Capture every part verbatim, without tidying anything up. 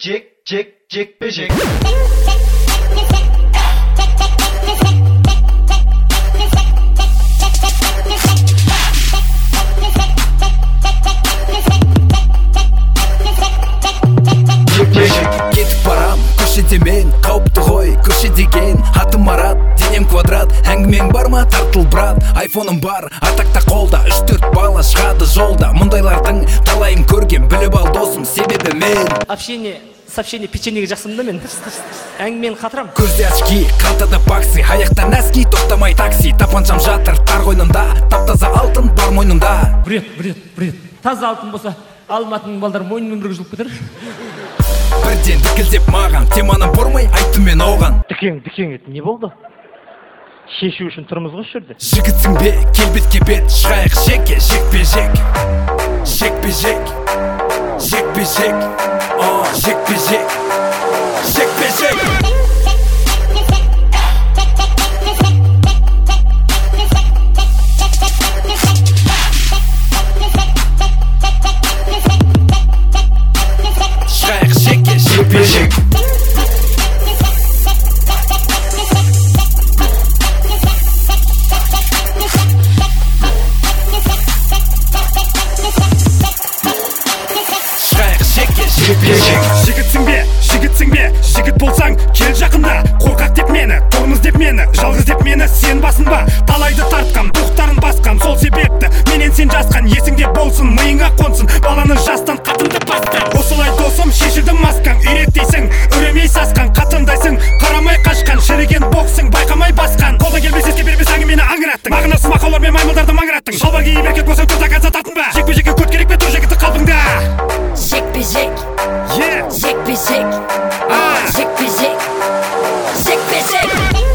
жек жек жекпе жек. Кетіп барам көшеде мен, қауіпті ғой көше деген. Атым Марат, денем квадрат, әңгімең бар ма тартыл брат. Айфоным бар, атақта қолда, үш төрт бала шығады жолда. Мұндайлардың талайын көрген, біліп ал досым, себебі мен общение сообщение печеньеге жақсымын да мен. Әңгімені қатырам. Көзде очки, қалтада бакси, аяқта нәски, тоқтамай такси. Тапаншам жатыр тар қойнымда, таптаза алтын бар мойнымда. Бред, бред, бред. Таза алтын болса, Алматының балдар мойнымен бірге жұлып кетер. Бірден дікілдеп маған, теманы бұрмай айттым мен оған. Дікең, дікең еді, не болды? Шешу үшін тұрмыз ғой жерде. Жігітсің бе, келбетке бет, шығайық жекке, жекпе жек. Жекпе жек, жекпе жек, жекпе жек, жекпе жек. Шығайық жекке, жекпе жек. Жігітсің бе, жігітсің бе, жігіт болсаң кел жақында. Қорқақ деп мені, тормыз деп мені, жалғыз деп мені сен басын ба. Талайды тартқан, дұқтарын басқан, сол себепті менен сен жасқан. Есіңде болсын, миыңа қонсын, баланы жастан қатынды басқан. Осылай досым шешілді маскаң, үйреттейсің, үремей сасқан. Қатындайсың, қарамай қашқан, шіріген боксың, байқамай басқан. Қолдан келмес еске бермес әңгімені аңыраттың. Мағынасыз мақаулармен маймылдарды маңыраттың. Шалбар киіп еркек болсаң тұр тақат сататын ба. Жекпе жекке көр керек пе тұр жігіті қалпыңда. Жекпе жек, Yeah. жекпе жек, жекпе жек, жекпе жек.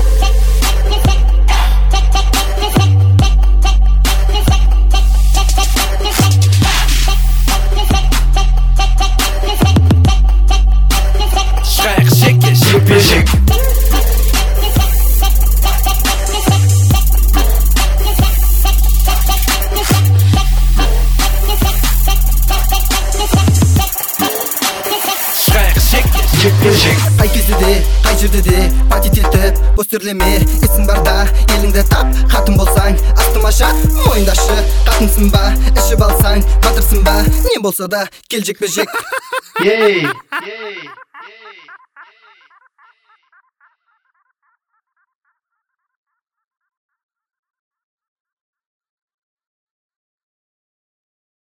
Шығайық жекке, жекпе жек. Қай кезде де, қай жерде де пати тетіп, бос түрлеме. Есің барда, еліңді тап, қатын болсаң астыма шақ, мойындашы. Қатынсың ба, ішіп алсаң, батырсың ба, не болса да кел жекпе жек. Ей, ей.